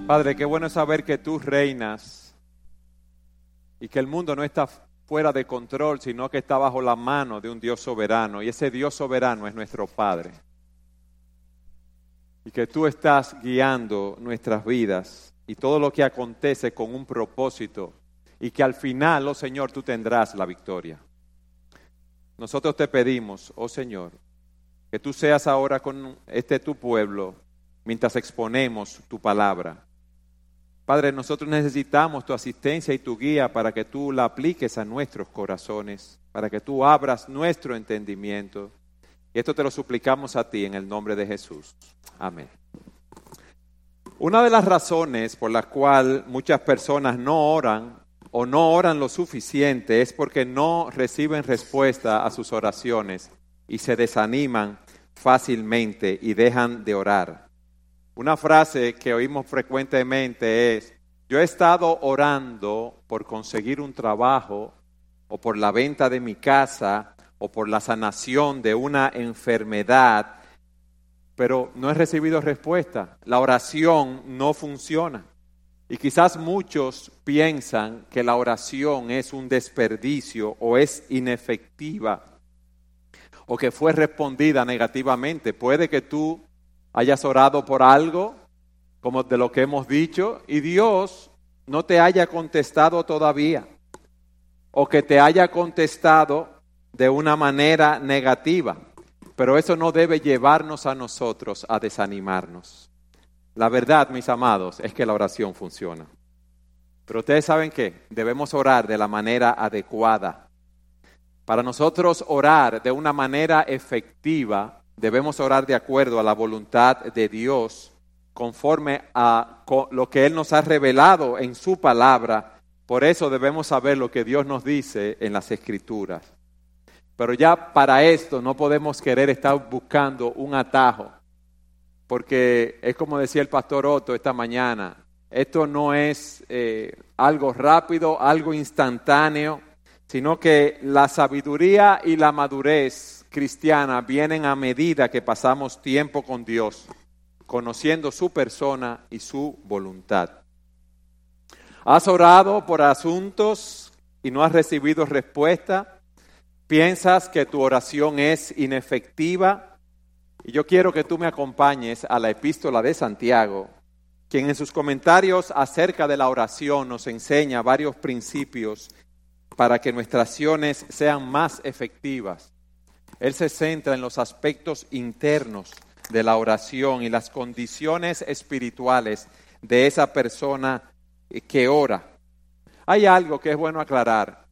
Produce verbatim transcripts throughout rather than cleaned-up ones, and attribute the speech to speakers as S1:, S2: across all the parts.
S1: Padre, qué bueno saber que tú reinas y que el mundo no está fuera de control, sino que está bajo la mano de un Dios soberano, y ese Dios soberano es nuestro Padre. Y que tú estás guiando nuestras vidas y todo lo que acontece con un propósito, y que al final, oh Señor, tú tendrás la victoria. Nosotros te pedimos, oh Señor, que tú seas ahora con este tu pueblo mientras exponemos tu palabra. Padre, nosotros necesitamos tu asistencia y tu guía para que tú la apliques a nuestros corazones, para que tú abras nuestro entendimiento. Y esto te lo suplicamos a ti en el nombre de Jesús. Amén. Una de las razones por las cuales muchas personas no oran o no oran lo suficiente es porque no reciben respuesta a sus oraciones y se desaniman fácilmente y dejan de orar. Una frase que oímos frecuentemente es: yo he estado orando por conseguir un trabajo, o por la venta de mi casa, o por la sanación de una enfermedad, pero no he recibido respuesta. La oración no funciona. Y quizás muchos piensan que la oración es un desperdicio o es inefectiva, o que fue respondida negativamente. Puede que tú hayas orado por algo, como de lo que hemos dicho, y Dios no te haya contestado todavía, o que te haya contestado de una manera negativa, pero eso no debe llevarnos a nosotros a desanimarnos. La verdad, mis amados, es que la oración funciona. Pero ustedes saben que debemos orar de la manera adecuada. Para nosotros orar de una manera efectiva, debemos orar de acuerdo a la voluntad de Dios, conforme a lo que Él nos ha revelado en su palabra. Por eso debemos saber lo que Dios nos dice en las Escrituras. Pero ya para esto no podemos querer estar buscando un atajo, porque es como decía el pastor Otto esta mañana, esto no es eh, algo rápido, algo instantáneo, sino que la sabiduría y la madurez cristiana vienen a medida que pasamos tiempo con Dios, conociendo su persona y su voluntad. ¿Has orado por asuntos y no has recibido respuesta? ¿Piensas que tu oración es inefectiva? Y yo quiero que tú me acompañes a la epístola de Santiago, quien en sus comentarios acerca de la oración nos enseña varios principios para que nuestras acciones sean más efectivas. Él se centra en los aspectos internos de la oración y las condiciones espirituales de esa persona que ora. Hay algo que es bueno aclarar.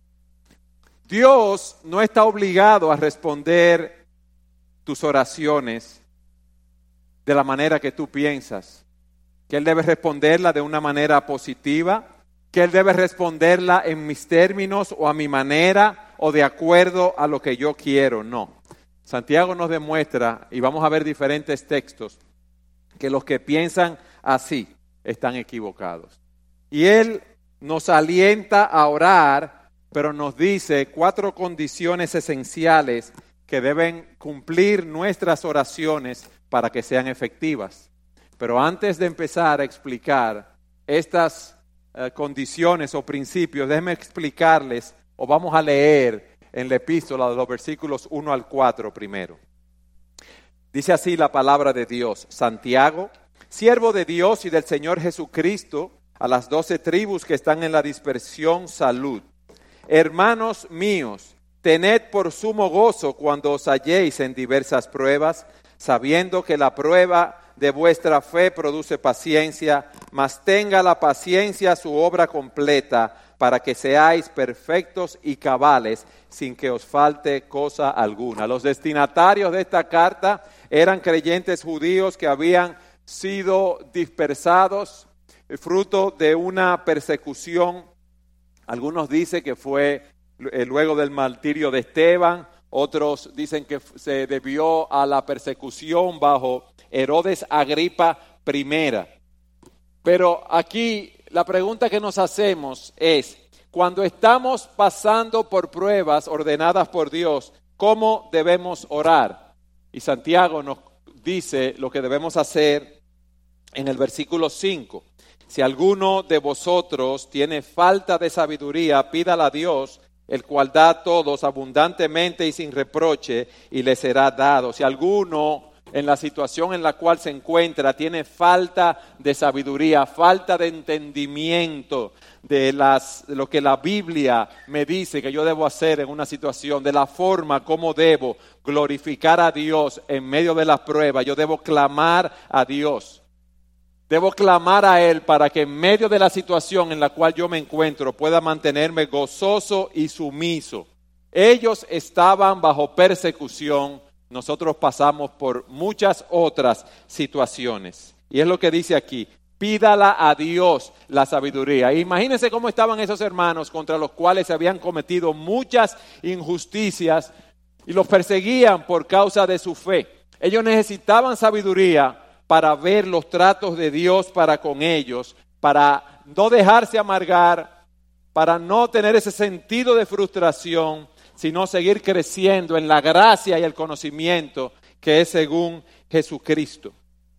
S1: Dios no está obligado a responder tus oraciones de la manera que tú piensas, que Él debe responderla de una manera positiva, que Él debe responderla en mis términos o a mi manera o de acuerdo a lo que yo quiero. No. Santiago nos demuestra, y vamos a ver diferentes textos, que los que piensan así están equivocados. Y Él nos alienta a orar, pero nos dice cuatro condiciones esenciales que deben cumplir nuestras oraciones para que sean efectivas. Pero antes de empezar a explicar estas eh, condiciones o principios, déjenme explicarles, o vamos a leer en la epístola de los versículos uno al cuatro primero. Dice así la palabra de Dios: Santiago, siervo de Dios y del Señor Jesucristo, a las doce tribus que están en la dispersión, salud. Hermanos míos, tened por sumo gozo cuando os halléis en diversas pruebas, sabiendo que la prueba de vuestra fe produce paciencia, mas tenga la paciencia su obra completa, para que seáis perfectos y cabales, sin que os falte cosa alguna. Los destinatarios de esta carta eran creyentes judíos que habían sido dispersados, fruto de una persecución. Algunos dicen que fue luego del martirio de Esteban, otros dicen que se debió a la persecución bajo Herodes Agripa primera. Pero aquí la pregunta que nos hacemos es, cuando estamos pasando por pruebas ordenadas por Dios, ¿cómo debemos orar? Y Santiago nos dice lo que debemos hacer en el versículo cinco. Si alguno de vosotros tiene falta de sabiduría, pídala a Dios, el cual da a todos abundantemente y sin reproche, y le será dado. Si alguno en la situación en la cual se encuentra tiene falta de sabiduría, falta de entendimiento de, las, de lo que la Biblia me dice que yo debo hacer en una situación, de la forma como debo glorificar a Dios en medio de la prueba, yo debo clamar a Dios. Debo clamar a Él para que en medio de la situación en la cual yo me encuentro pueda mantenerme gozoso y sumiso. Ellos estaban bajo persecución, nosotros pasamos por muchas otras situaciones. Y es lo que dice aquí, pídala a Dios la sabiduría. Imagínense cómo estaban esos hermanos contra los cuales se habían cometido muchas injusticias y los perseguían por causa de su fe. Ellos necesitaban sabiduría para ver los tratos de Dios para con ellos, para no dejarse amargar, para no tener ese sentido de frustración, sino seguir creciendo en la gracia y el conocimiento que es según Jesucristo.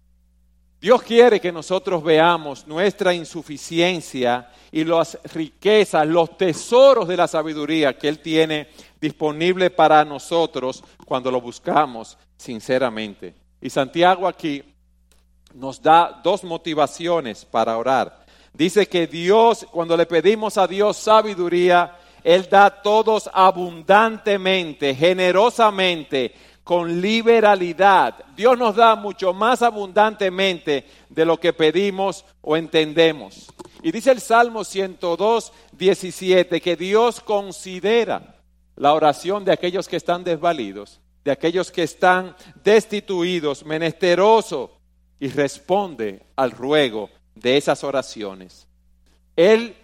S1: Dios quiere que nosotros veamos nuestra insuficiencia y las riquezas, los tesoros de la sabiduría que Él tiene disponible para nosotros cuando lo buscamos sinceramente. Y Santiago aquí nos da dos motivaciones para orar. Dice que Dios, cuando le pedimos a Dios sabiduría, Él da a todos abundantemente, generosamente, con liberalidad. Dios nos da mucho más abundantemente de lo que pedimos o entendemos. Y dice el Salmo ciento dos, diecisiete, que Dios considera la oración de aquellos que están desvalidos, de aquellos que están destituidos, menesterosos, y responde al ruego de esas oraciones. Él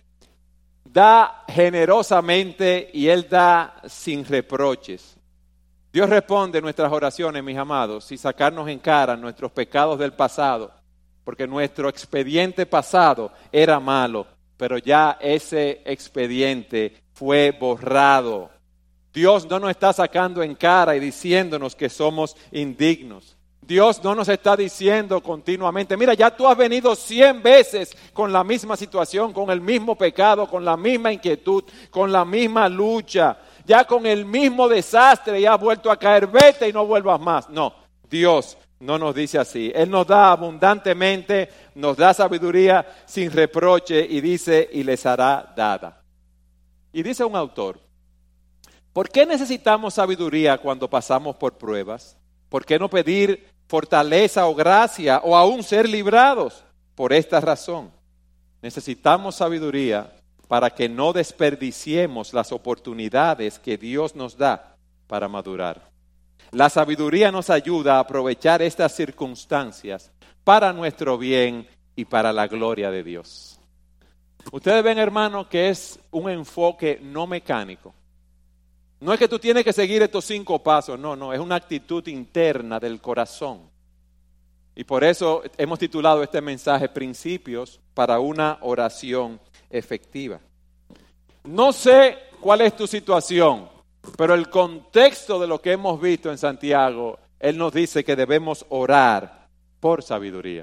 S1: da generosamente y Él da sin reproches. Dios responde nuestras oraciones, mis amados, sin sacarnos en cara nuestros pecados del pasado, porque nuestro expediente pasado era malo, pero ya ese expediente fue borrado. Dios no nos está sacando en cara y diciéndonos que somos indignos. Dios no nos está diciendo continuamente, mira, ya tú has venido cien veces con la misma situación, con el mismo pecado, con la misma inquietud, con la misma lucha, ya con el mismo desastre y has vuelto a caer, vete y no vuelvas más. No, Dios no nos dice así. Él nos da abundantemente, nos da sabiduría sin reproche y dice, y les hará dada. Y dice un autor, ¿por qué necesitamos sabiduría cuando pasamos por pruebas? ¿Por qué no pedir fortaleza o gracia o aún ser librados? Por esta razón, necesitamos sabiduría para que no desperdiciemos las oportunidades que Dios nos da para madurar. La sabiduría nos ayuda a aprovechar estas circunstancias para nuestro bien y para la gloria de Dios. Ustedes ven, hermanos, que es un enfoque no mecánico. No es que tú tienes que seguir estos cinco pasos, no, no, es una actitud interna del corazón. Y por eso hemos titulado este mensaje Principios para una oración efectiva. No sé cuál es tu situación, pero el contexto de lo que hemos visto en Santiago, él nos dice que debemos orar por sabiduría.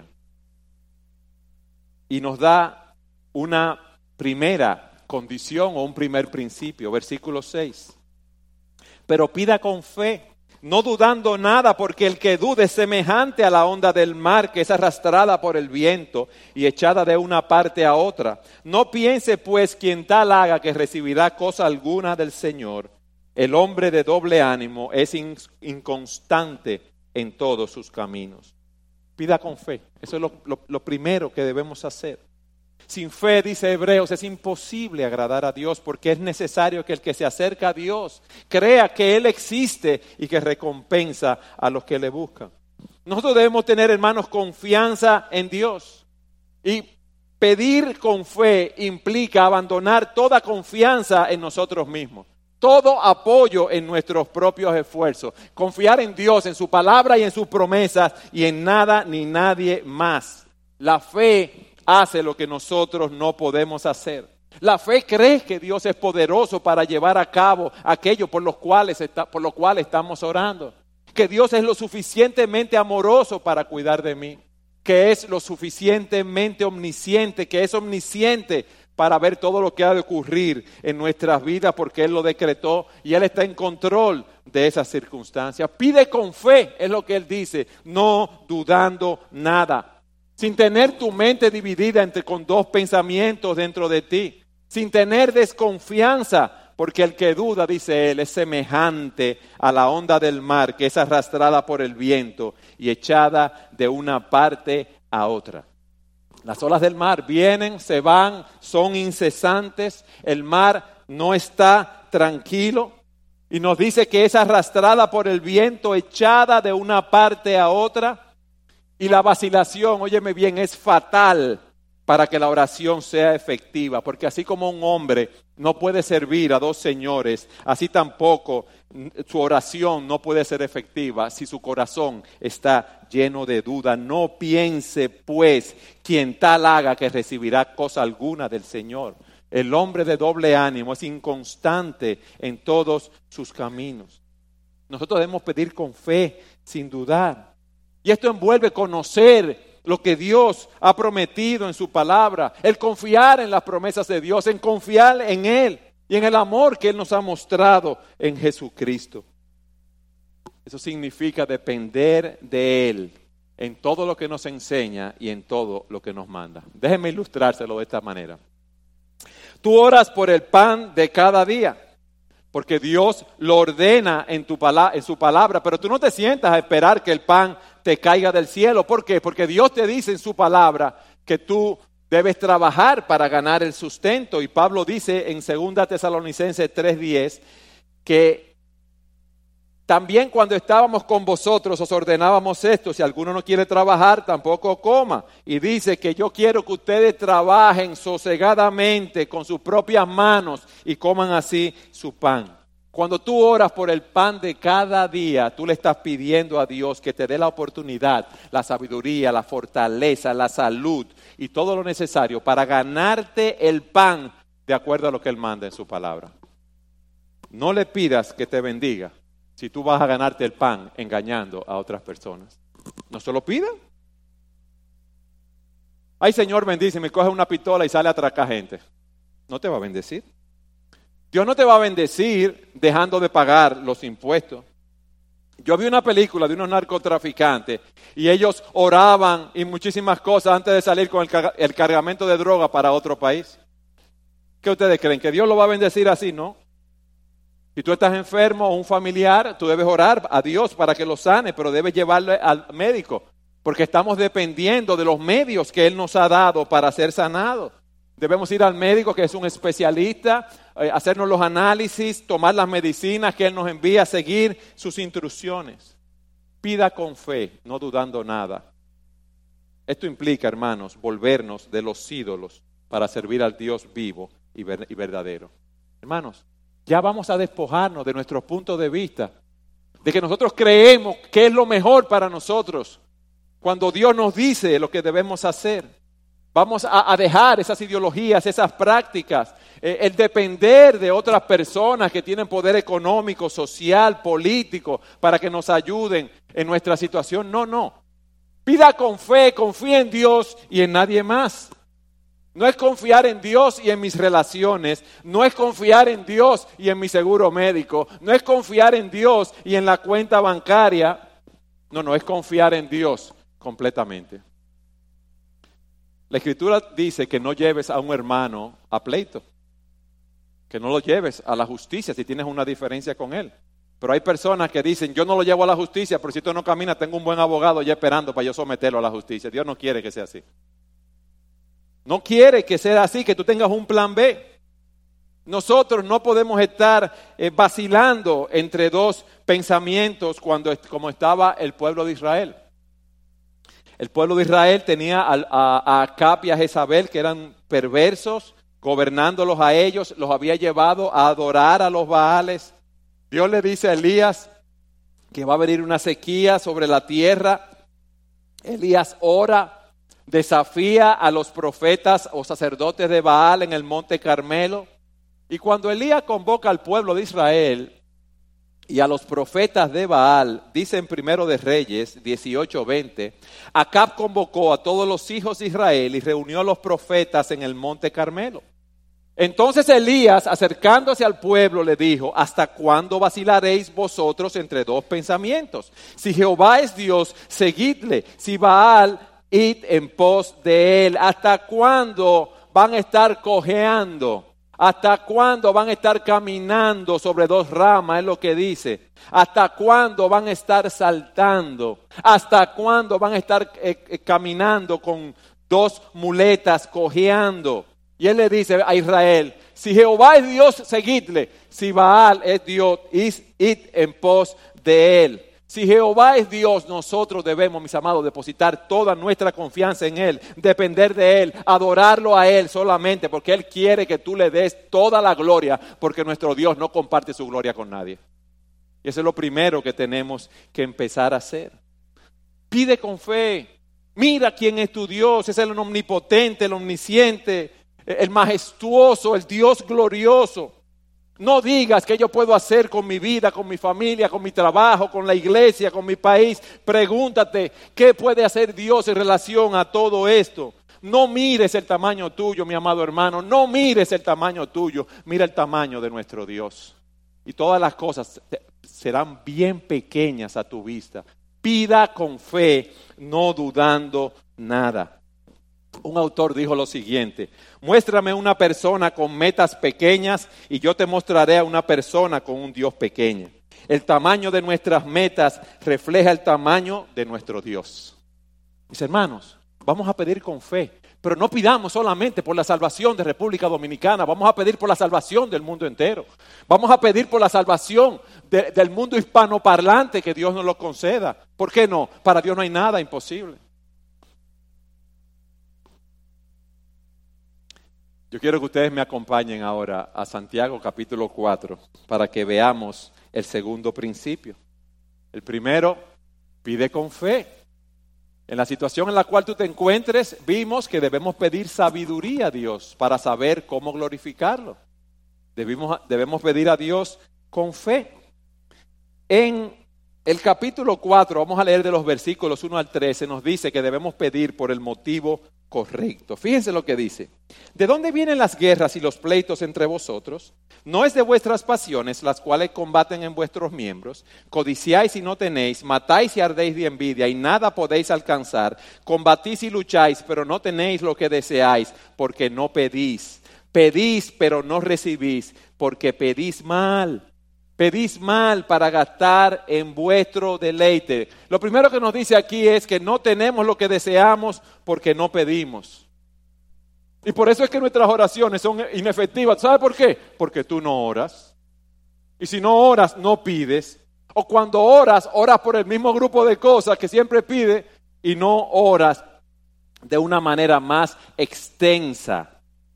S1: Y nos da una primera condición o un primer principio, versículo seis. Pero pida con fe, no dudando nada, porque el que dude es semejante a la onda del mar que es arrastrada por el viento y echada de una parte a otra. No piense pues quien tal haga que recibirá cosa alguna del Señor. El hombre de doble ánimo es inconstante en todos sus caminos. Pida con fe, eso es lo, lo, lo primero que debemos hacer. Sin fe, dice Hebreos, es imposible agradar a Dios porque es necesario que el que se acerca a Dios crea que Él existe y que recompensa a los que le buscan. Nosotros debemos tener, hermanos, confianza en Dios. Y pedir con fe implica abandonar toda confianza en nosotros mismos, todo apoyo en nuestros propios esfuerzos, confiar en Dios, en su palabra y en sus promesas y en nada ni nadie más. La fe hace lo que nosotros no podemos hacer. La fe cree que Dios es poderoso para llevar a cabo aquello por los cuales está, por lo cual estamos orando. Que Dios es lo suficientemente amoroso para cuidar de mí. que es lo suficientemente omnisciente, que es omnisciente para ver todo lo que ha de ocurrir en nuestras vidas porque Él lo decretó y Él está en control de esas circunstancias. Pide con fe, es lo que Él dice, no dudando nada, sin tener tu mente dividida entre con dos pensamientos dentro de ti, sin tener desconfianza, porque el que duda, dice Él, es semejante a la onda del mar que es arrastrada por el viento y echada de una parte a otra. Las olas del mar vienen, se van, son incesantes, el mar no está tranquilo y nos dice que es arrastrada por el viento, echada de una parte a otra, y la vacilación, óyeme bien, es fatal para que la oración sea efectiva, porque así como un hombre no puede servir a dos señores, así tampoco su oración no puede ser efectiva si su corazón está lleno de duda. No piense pues quien tal haga que recibirá cosa alguna del Señor. El hombre de doble ánimo es inconstante en todos sus caminos. Nosotros debemos pedir con fe, sin dudar. Y esto envuelve conocer lo que Dios ha prometido en su palabra, el confiar en las promesas de Dios, en confiar en Él y en el amor que Él nos ha mostrado en Jesucristo. Eso significa depender de Él en todo lo que nos enseña y en todo lo que nos manda. Déjenme ilustrárselo de esta manera. Tú oras por el pan de cada día, porque Dios lo ordena en, tu pala- en su palabra, pero tú no te sientas a esperar que el pan te caiga del cielo. ¿Por qué? Porque Dios te dice en su palabra que tú debes trabajar para ganar el sustento. Y Pablo dice en segunda Tesalonicenses tres diez que también cuando estábamos con vosotros os ordenábamos esto: si alguno no quiere trabajar, tampoco coma. Y dice que yo quiero que ustedes trabajen sosegadamente con sus propias manos y coman así su pan. Cuando tú oras por el pan de cada día, tú le estás pidiendo a Dios que te dé la oportunidad, la sabiduría, la fortaleza, la salud y todo lo necesario para ganarte el pan de acuerdo a lo que Él manda en su palabra. No le pidas que te bendiga si tú vas a ganarte el pan engañando a otras personas. No se lo pidan. Ay, Señor, bendíceme, coge una pistola y sale a atracar gente. No te va a bendecir. Dios no te va a bendecir dejando de pagar los impuestos. Yo vi una película de unos narcotraficantes y ellos oraban y muchísimas cosas antes de salir con el, car- el cargamento de droga para otro país. ¿Qué ustedes creen? ¿Que Dios lo va a bendecir así? No. Si tú estás enfermo o un familiar, tú debes orar a Dios para que lo sane, pero debes llevarlo al médico, porque estamos dependiendo de los medios que Él nos ha dado para ser sanados. Debemos ir al médico, que es un especialista, eh, hacernos los análisis, tomar las medicinas que Él nos envía, seguir sus instrucciones. Pida con fe, no dudando nada. Esto implica, hermanos, volvernos de los ídolos para servir al Dios vivo y, ver, y verdadero. Hermanos, ya vamos a despojarnos de nuestros puntos de vista, de que nosotros creemos que es lo mejor para nosotros, cuando Dios nos dice lo que debemos hacer. Vamos a, a dejar esas ideologías, esas prácticas, eh, el depender de otras personas que tienen poder económico, social, político, para que nos ayuden en nuestra situación. No, no. Pida con fe, confía en Dios y en nadie más. No es confiar en Dios y en mis relaciones, no es confiar en Dios y en mi seguro médico, no es confiar en Dios y en la cuenta bancaria. No, no, es confiar en Dios completamente. La Escritura dice que no lleves a un hermano a pleito, que no lo lleves a la justicia si tienes una diferencia con él. Pero hay personas que dicen, yo no lo llevo a la justicia, pero si tú no caminas, tengo un buen abogado ya esperando para yo someterlo a la justicia. Dios no quiere que sea así. No quiere que sea así, que tú tengas un plan B. Nosotros no podemos estar eh, vacilando entre dos pensamientos cuando, como estaba el pueblo de Israel. El pueblo de Israel tenía a, a, a Acab y a Jezabel, que eran perversos, gobernándolos a ellos, los había llevado a adorar a los Baales. Dios le dice a Elías que va a venir una sequía sobre la tierra. Elías ora, desafía a los profetas o sacerdotes de Baal en el monte Carmelo. Y cuando Elías convoca al pueblo de Israel, y a los profetas de Baal, dice en Primero de Reyes dieciocho veinte, Acab convocó a todos los hijos de Israel y reunió a los profetas en el monte Carmelo. Entonces Elías, acercándose al pueblo, le dijo: ¿hasta cuándo vacilaréis vosotros entre dos pensamientos? Si Jehová es Dios, seguidle; si Baal, id en pos de él. ¿Hasta cuándo van a estar cojeando? ¿Hasta cuándo van a estar caminando sobre dos ramas? Es lo que dice. ¿Hasta cuándo van a estar saltando? ¿Hasta cuándo van a estar eh, eh, caminando con dos muletas, cojeando? Y él le dice a Israel: si Jehová es Dios, seguidle; si Baal es Dios, id en pos de él. Si Jehová es Dios, nosotros debemos, mis amados, depositar toda nuestra confianza en Él, depender de Él, adorarlo a Él solamente, porque Él quiere que tú le des toda la gloria, porque nuestro Dios no comparte su gloria con nadie. Y eso es lo primero que tenemos que empezar a hacer. Pide con fe. Mira quién es tu Dios. Es el omnipotente, el omnisciente, el majestuoso, el Dios glorioso. No digas qué yo puedo hacer con mi vida, con mi familia, con mi trabajo, con la iglesia, con mi país. Pregúntate qué puede hacer Dios en relación a todo esto. No mires el tamaño tuyo, mi amado hermano. No mires el tamaño tuyo. Mira el tamaño de nuestro Dios. Y todas las cosas serán bien pequeñas a tu vista. Pida con fe, no dudando nada. Un autor dijo lo siguiente: muéstrame una persona con metas pequeñas y yo te mostraré a una persona con un Dios pequeño. El tamaño de nuestras metas refleja el tamaño de nuestro Dios. Mis hermanos, vamos a pedir con fe, pero no pidamos solamente por la salvación de República Dominicana, vamos a pedir por la salvación del mundo entero. Vamos a pedir por la salvación de, del mundo hispanoparlante, que Dios nos lo conceda. ¿Por qué no? Para Dios no hay nada imposible. Yo quiero que ustedes me acompañen ahora a Santiago capítulo cuatro para que veamos el segundo principio. El primero, pide con fe. En la situación en la cual tú te encuentres, vimos que debemos pedir sabiduría a Dios para saber cómo glorificarlo. Debemos, debemos pedir a Dios con fe. En el capítulo cuatro, vamos a leer de los versículos uno al trece, nos dice que debemos pedir por el motivo correcto. Fíjense lo que dice: ¿de dónde vienen las guerras y los pleitos entre vosotros? ¿No es de vuestras pasiones las cuales combaten en vuestros miembros? Codiciáis y no tenéis, matáis y ardéis de envidia y nada podéis alcanzar. Combatís y lucháis, pero no tenéis lo que deseáis, porque no pedís. Pedís, pero no recibís, porque pedís mal. Pedís mal para gastar en vuestro deleite. Lo primero que nos dice aquí es que no tenemos lo que deseamos porque no pedimos. Y por eso es que nuestras oraciones son inefectivas. ¿Sabe por qué? Porque tú no oras. Y si no oras, no pides. O cuando oras, oras por el mismo grupo de cosas que siempre pide y no oras de una manera más extensa.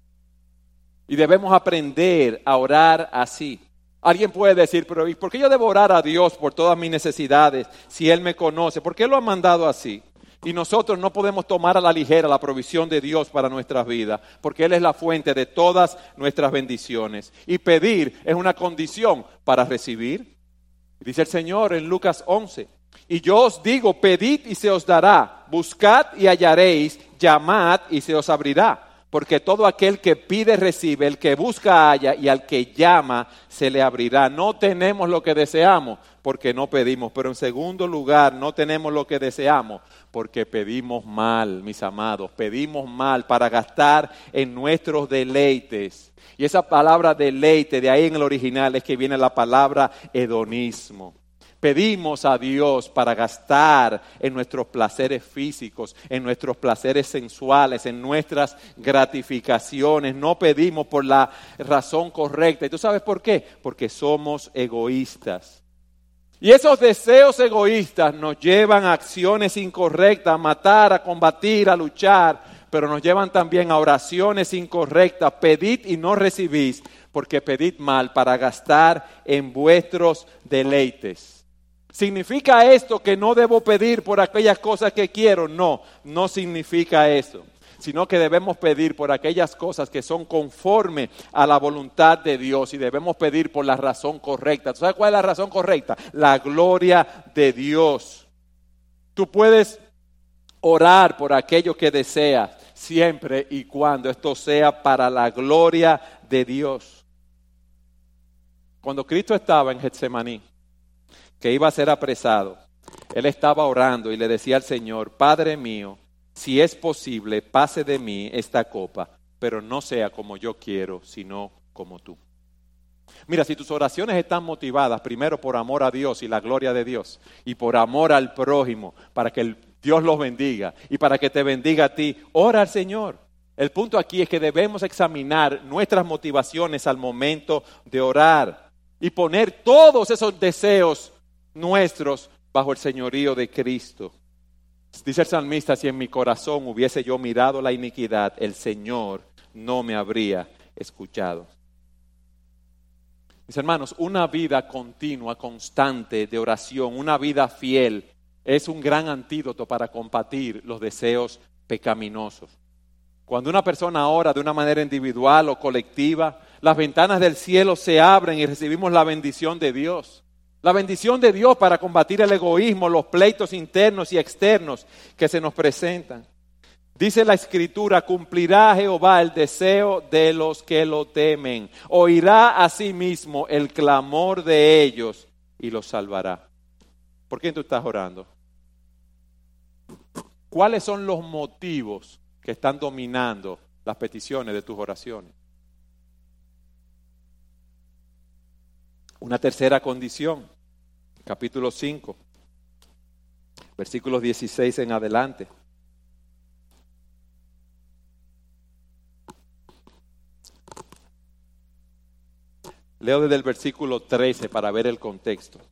S1: Y debemos aprender a orar así. Alguien puede decir: pero ¿y por qué yo debo orar a Dios por todas mis necesidades si Él me conoce? ¿Por qué lo ha mandado así? Y nosotros no podemos tomar a la ligera la provisión de Dios para nuestras vidas, porque Él es la fuente de todas nuestras bendiciones. Y pedir es una condición para recibir. Dice el Señor en Lucas once: y yo os digo, pedid y se os dará, buscad y hallaréis, llamad y se os abrirá. Porque todo aquel que pide recibe, el que busca halla y al que llama se le abrirá. No tenemos lo que deseamos porque no pedimos. Pero en segundo lugar, no tenemos lo que deseamos porque pedimos mal, mis amados. Pedimos mal para gastar en nuestros deleites. Y esa palabra deleite, de ahí en el original es que viene la palabra hedonismo. Pedimos a Dios para gastar en nuestros placeres físicos, en nuestros placeres sensuales, en nuestras gratificaciones. No pedimos por la razón correcta. ¿Y tú sabes por qué? Porque somos egoístas. Y esos deseos egoístas nos llevan a acciones incorrectas, a matar, a combatir, a luchar, pero nos llevan también a oraciones incorrectas. Pedid y no recibís, porque pedid mal para gastar en vuestros deleites. ¿Significa esto que no debo pedir por aquellas cosas que quiero? No, no significa eso. sino que debemos pedir por aquellas cosas que son conforme a la voluntad de Dios y debemos pedir por la razón correcta. ¿Tú sabes cuál es la razón correcta? La gloria de Dios. Tú puedes orar por aquello que deseas siempre y cuando esto sea para la gloria de Dios. Cuando Cristo estaba en Getsemaní, que iba a ser apresado, Él estaba orando y le decía al Señor: Padre mío, si es posible, pase de mí esta copa, pero no sea como yo quiero, sino como tú. Mira, si tus oraciones están motivadas primero por amor a Dios y la gloria de Dios, y por amor al prójimo, para que el Dios los bendiga y para que te bendiga a ti, ora al Señor. El punto aquí es que debemos examinar nuestras motivaciones al momento de orar y poner todos esos deseos nuestros bajo el señorío de Cristo. Dice el salmista: si en mi corazón hubiese yo mirado la iniquidad, el Señor no me habría escuchado. Mis hermanos, una vida continua, constante de oración, una vida fiel, es un gran antídoto para combatir los deseos pecaminosos. Cuando una persona ora de una manera individual o colectiva, las ventanas del cielo se abren y recibimos la bendición de Dios. La bendición de Dios para combatir el egoísmo, los pleitos internos y externos que se nos presentan. Dice la Escritura: cumplirá Jehová el deseo de los que lo temen. Oirá asimismo el clamor de ellos y los salvará. ¿Por qué tú estás orando? ¿Cuáles son los motivos que están dominando las peticiones de tus oraciones? Una tercera condición, capítulo cinco, versículos dieciséis en adelante. Leo desde el versículo trece para ver el contexto.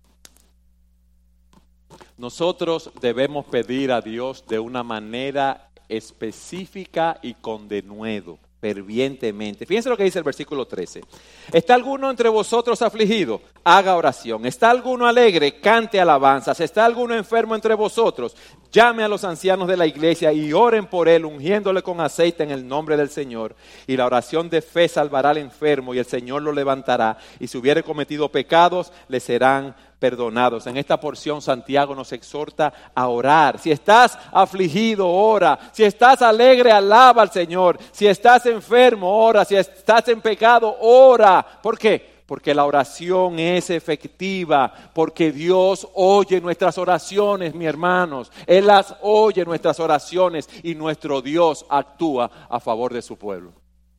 S1: Nosotros debemos pedir a Dios de una manera específica y con denuedo, fervientemente. Fíjense lo que dice el versículo trece. ¿Está alguno entre vosotros afligido? Haga oración. ¿Está alguno alegre? Cante alabanzas. ¿Está alguno enfermo entre vosotros? Llame a los ancianos de la iglesia y oren por él, ungiéndole con aceite en el nombre del Señor. Y la oración de fe salvará al enfermo y el Señor lo levantará. Y si hubiere cometido pecados, le serán perdonados. En esta porción Santiago nos exhorta a orar. Si estás afligido, ora. Si estás alegre, alaba al Señor. Si estás enfermo, ora. Si estás en pecado, ora. ¿Por qué? Porque la oración es efectiva, porque Dios oye nuestras oraciones, mis hermanos. Él las oye nuestras oraciones y nuestro Dios actúa a favor de su pueblo.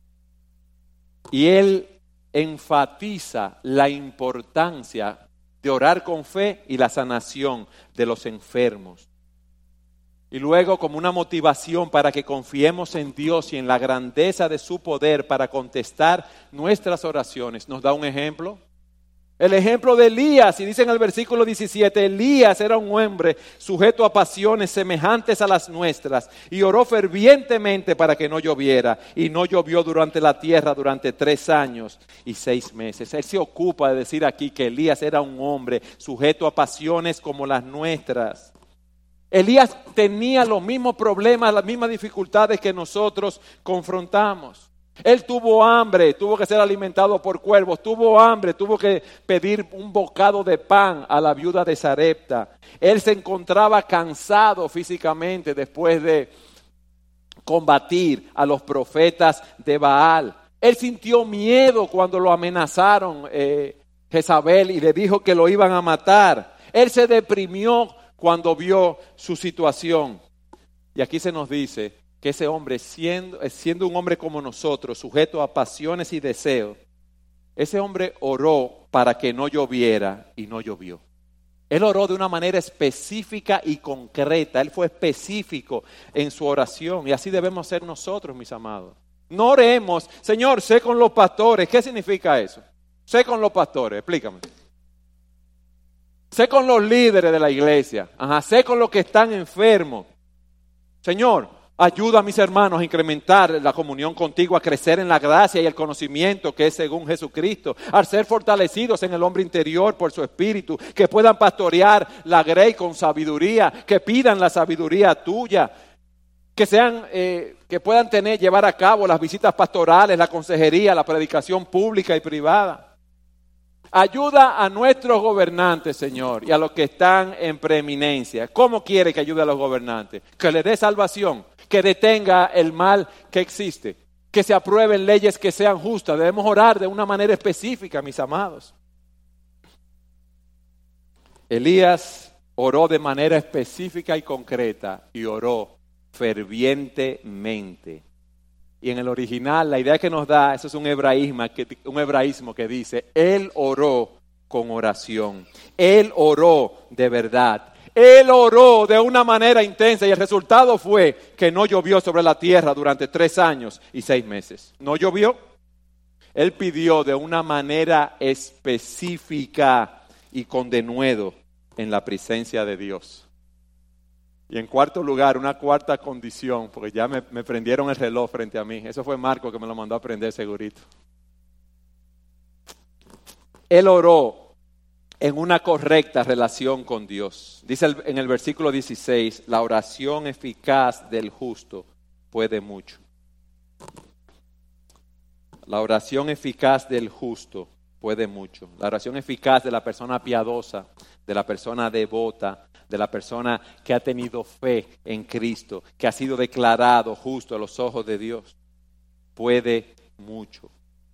S1: Y Él enfatiza la importancia de orar con fe y la sanación de los enfermos. Y luego, como una motivación para que confiemos en Dios y en la grandeza de su poder para contestar nuestras oraciones, nos da un ejemplo. El ejemplo de Elías, y dice en el versículo diecisiete, Elías era un hombre sujeto a pasiones semejantes a las nuestras y oró fervientemente para que no lloviera, y no llovió durante la tierra durante tres años y seis meses. Él se ocupa de decir aquí que Elías era un hombre sujeto a pasiones como las nuestras. Elías tenía los mismos problemas, las mismas dificultades que nosotros confrontamos. Él tuvo hambre, tuvo que ser alimentado por cuervos, tuvo hambre, tuvo que pedir un bocado de pan a la viuda de Sarepta. Él se encontraba cansado físicamente después de combatir a los profetas de Baal. Él sintió miedo cuando lo amenazaron eh, Jezabel y le dijo que lo iban a matar. Él se deprimió cuando vio su situación. Y aquí se nos dice que ese hombre, siendo, siendo un hombre como nosotros, sujeto a pasiones y deseos, ese hombre oró para que no lloviera y no llovió. Él oró de una manera específica y concreta. Él fue específico en su oración y así debemos ser nosotros, mis amados. No oremos, Señor, sé con los pastores. ¿Qué significa eso? Sé con los pastores, explícame. Sé con los líderes de la iglesia. Ajá, sé con los que están enfermos. Señor, ayuda a mis hermanos a incrementar la comunión contigo, a crecer en la gracia y el conocimiento que es según Jesucristo, a ser fortalecidos en el hombre interior por su espíritu, que puedan pastorear la grey con sabiduría, que pidan la sabiduría tuya, que sean, eh, que puedan tener, llevar a cabo las visitas pastorales, la consejería, la predicación pública y privada. Ayuda a nuestros gobernantes, Señor, y a los que están en preeminencia. ¿Cómo quiere que ayude a los gobernantes? Que le dé salvación, que detenga el mal que existe, que se aprueben leyes que sean justas. Debemos orar de una manera específica, mis amados. Elías oró de manera específica y concreta y oró fervientemente. Y en el original, la idea que nos da, eso es un hebraísmo que, un hebraísmo que dice, él oró con oración. Él oró de verdad. Él oró de una manera intensa y el resultado fue que no llovió sobre la tierra durante tres años y seis meses. ¿No llovió? Él pidió de una manera específica y con denuedo en la presencia de Dios. Y en cuarto lugar, una cuarta condición, porque ya me, me prendieron el reloj frente a mí. Eso fue Marco que me lo mandó a prender segurito. Él oró en una correcta relación con Dios. Dice el, en el versículo dieciséis, la oración eficaz del justo puede mucho. La oración eficaz del justo puede mucho. La oración eficaz de la persona piadosa, de la persona devota, de la persona que ha tenido fe en Cristo, que ha sido declarado justo a los ojos de Dios, puede mucho.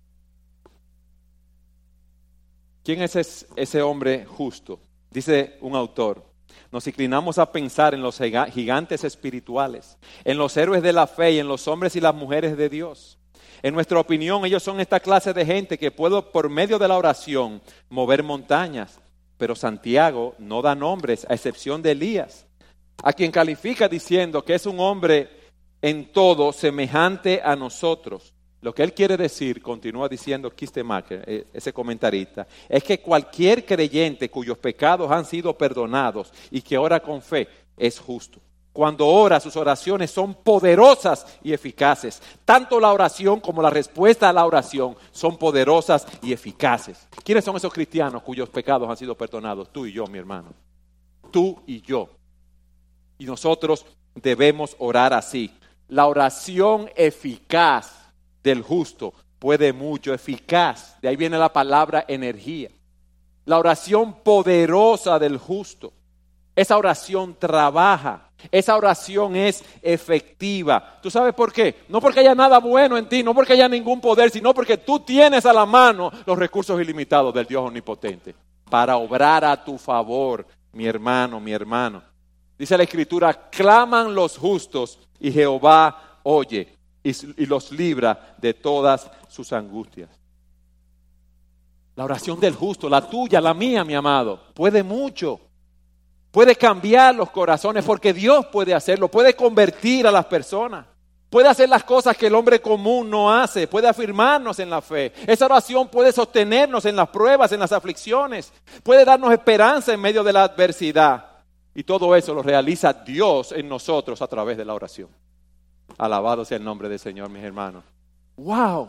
S1: ¿Quién es ese, ese hombre justo? Dice un autor, nos inclinamos a pensar en los gigantes espirituales, en los héroes de la fe y en los hombres y las mujeres de Dios. En nuestra opinión, ellos son esta clase de gente que puede, por medio de la oración, mover montañas. Pero Santiago no da nombres, a excepción de Elías, a quien califica diciendo que es un hombre en todo semejante a nosotros. Lo que él quiere decir, continúa diciendo Kistemacher, ese comentarista, es que cualquier creyente cuyos pecados han sido perdonados y que ora con fe es justo. Cuando ora, sus oraciones son poderosas y eficaces. Tanto la oración como la respuesta a la oración son poderosas y eficaces. ¿Quiénes son esos cristianos cuyos pecados han sido perdonados? Tú y yo, mi hermano. Tú y yo. Y nosotros debemos orar así. La oración eficaz del justo puede mucho, eficaz. De ahí viene la palabra energía. La oración poderosa del justo. Esa oración trabaja. Esa oración es efectiva. ¿Tú sabes por qué? No porque haya nada bueno en ti, no porque haya ningún poder, sino porque tú tienes a la mano los recursos ilimitados del Dios omnipotente para obrar a tu favor, mi hermano, mi hermano. Dice la Escritura, claman los justos y Jehová oye y, y los libra de todas sus angustias. La oración del justo, la tuya, la mía, mi amado, puede mucho. Puede cambiar los corazones porque Dios puede hacerlo, puede convertir a las personas, puede hacer las cosas que el hombre común no hace, puede afirmarnos en la fe. Esa oración puede sostenernos en las pruebas, en las aflicciones, puede darnos esperanza en medio de la adversidad. Y todo eso lo realiza Dios en nosotros a través de la oración. Alabado sea el nombre del Señor, mis hermanos. ¡Wow!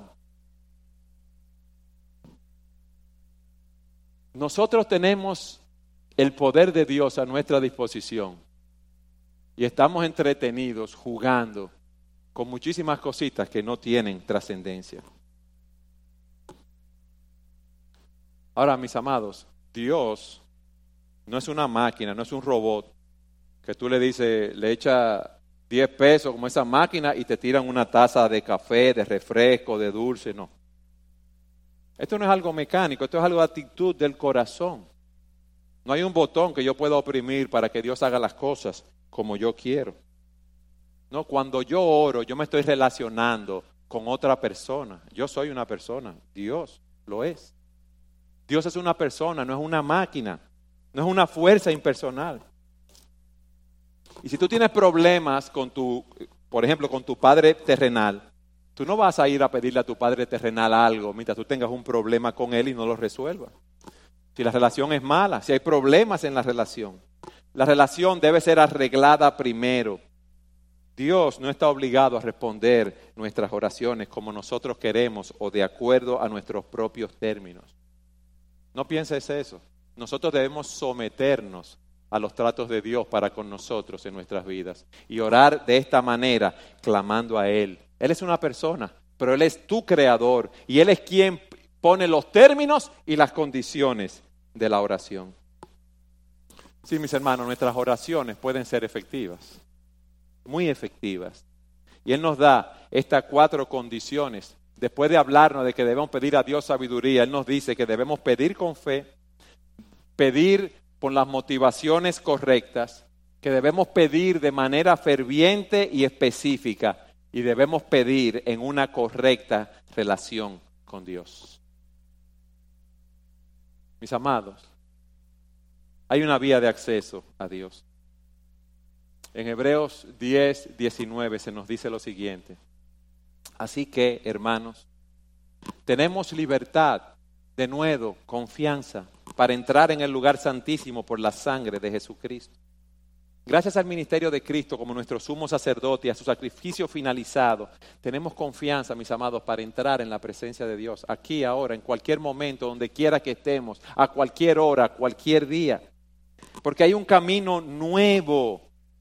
S1: Nosotros tenemos el poder de Dios a nuestra disposición y estamos entretenidos jugando con muchísimas cositas que no tienen trascendencia. Ahora, mis amados, Dios no es una máquina, no es un robot que tú le dices, le echa diez pesos como esa máquina y te tiran una taza de café, de refresco, de dulce, no. Esto no es algo mecánico, esto es algo de actitud del corazón. No hay un botón que yo pueda oprimir para que Dios haga las cosas como yo quiero. No, cuando yo oro, yo me estoy relacionando con otra persona. Yo soy una persona, Dios lo es. Dios es una persona, no es una máquina, no es una fuerza impersonal. Y si tú tienes problemas con tu, por ejemplo, con tu padre terrenal, tú no vas a ir a pedirle a tu padre terrenal algo mientras tú tengas un problema con él y no lo resuelvas. Si la relación es mala, si hay problemas en la relación, la relación debe ser arreglada primero. Dios no está obligado a responder nuestras oraciones como nosotros queremos o de acuerdo a nuestros propios términos. No pienses eso. Nosotros debemos someternos a los tratos de Dios para con nosotros en nuestras vidas. Y orar de esta manera, clamando a Él. Él es una persona, pero Él es tu creador y Él es quien pone los términos y las condiciones de la oración. Sí, mis hermanos, nuestras oraciones pueden ser efectivas, muy efectivas. Y Él nos da estas cuatro condiciones. Después de hablarnos de que debemos pedir a Dios sabiduría, Él nos dice que debemos pedir con fe, pedir con las motivaciones correctas, que debemos pedir de manera ferviente y específica y debemos pedir en una correcta relación con Dios. Mis amados, hay una vía de acceso a Dios. En Hebreos diez, diecinueve se nos dice lo siguiente. Así que, hermanos, tenemos libertad, de nuevo, confianza, para entrar en el lugar santísimo por la sangre de Jesucristo. Gracias al ministerio de Cristo como nuestro sumo sacerdote y a su sacrificio finalizado, tenemos confianza, mis amados, para entrar en la presencia de Dios, aquí, ahora, en cualquier momento, donde quiera que estemos, a cualquier hora, cualquier día. Porque hay un camino nuevo,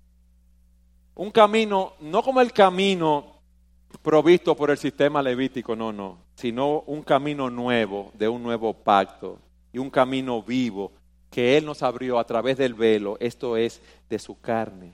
S1: un camino, no como el camino provisto por el sistema levítico, no, no, sino un camino nuevo, de un nuevo pacto y un camino vivo que Él nos abrió a través del velo, esto es, de su carne.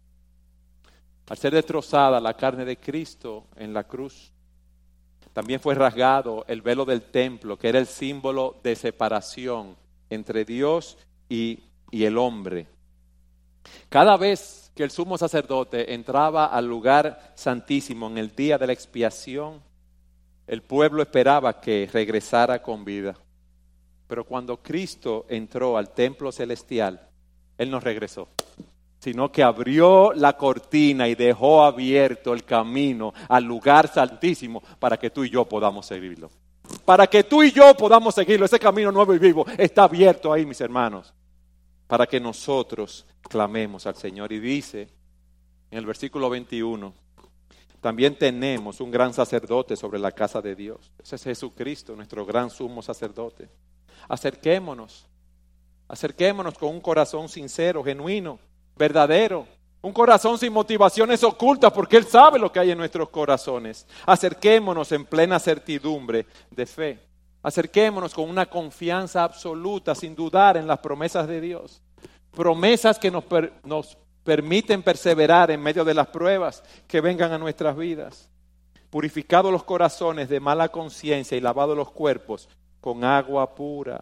S1: Al ser destrozada la carne de Cristo en la cruz, también fue rasgado el velo del templo, que era el símbolo de separación entre Dios y, y el hombre. Cada vez que el sumo sacerdote entraba al lugar santísimo en el día de la expiación, el pueblo esperaba que regresara con vida. Pero cuando Cristo entró al templo celestial, Él no regresó, sino que abrió la cortina y dejó abierto el camino al lugar santísimo para que tú y yo podamos seguirlo. Para que tú y yo podamos seguirlo. Ese camino nuevo y vivo está abierto ahí, mis hermanos, para que nosotros clamemos al Señor. Y dice en el versículo veintiuno, también tenemos un gran sacerdote sobre la casa de Dios. Ese es Jesucristo, nuestro gran sumo sacerdote. Acerquémonos, acerquémonos con un corazón sincero, genuino, verdadero, un corazón sin motivaciones ocultas, porque Él sabe lo que hay en nuestros corazones. Acerquémonos en plena certidumbre de fe. Acerquémonos con una confianza absoluta, sin dudar en las promesas de Dios. Promesas que nos, per, nos permiten perseverar en medio de las pruebas que vengan a nuestras vidas. Purificados los corazones de mala conciencia y lavados los cuerpos con agua pura,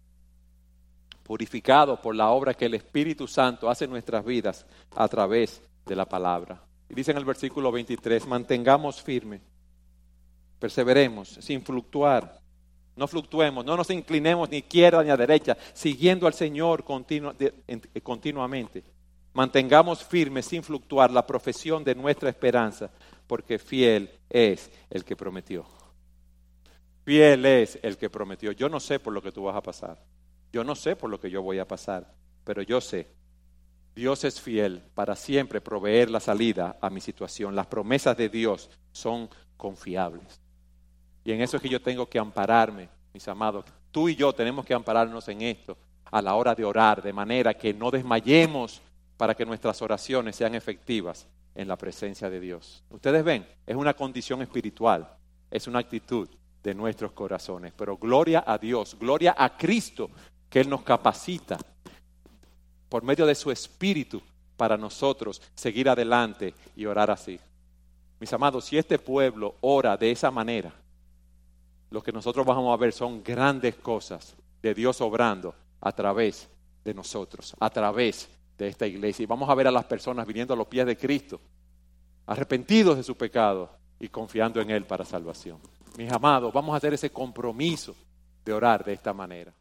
S1: purificados por la obra que el Espíritu Santo hace en nuestras vidas a través de la palabra. Y dice en el versículo veintitrés, mantengamos firme, perseveremos sin fluctuar, no fluctuemos, no nos inclinemos ni a izquierda ni a derecha, siguiendo al Señor continu, de, en, continuamente. Mantengamos firme sin fluctuar la profesión de nuestra esperanza, porque fiel es el que prometió. Fiel es el que prometió. Yo no sé por lo que tú vas a pasar. Yo no sé por lo que yo voy a pasar. Pero yo sé, Dios es fiel para siempre proveer la salida a mi situación. Las promesas de Dios son confiables. Y en eso es que yo tengo que ampararme, mis amados. Tú y yo tenemos que ampararnos en esto a la hora de orar, de manera que no desmayemos para que nuestras oraciones sean efectivas en la presencia de Dios. Ustedes ven, es una condición espiritual, es una actitud de nuestros corazones. Pero gloria a Dios, gloria a Cristo, que Él nos capacita por medio de su Espíritu para nosotros seguir adelante y orar así. Mis amados, si este pueblo ora de esa manera, lo que nosotros vamos a ver son grandes cosas de Dios obrando a través de nosotros, a través de esta iglesia. Y vamos a ver a las personas viniendo a los pies de Cristo, arrepentidos de su pecado y confiando en Él para salvación. Mis amados, vamos a hacer ese compromiso de orar de esta manera.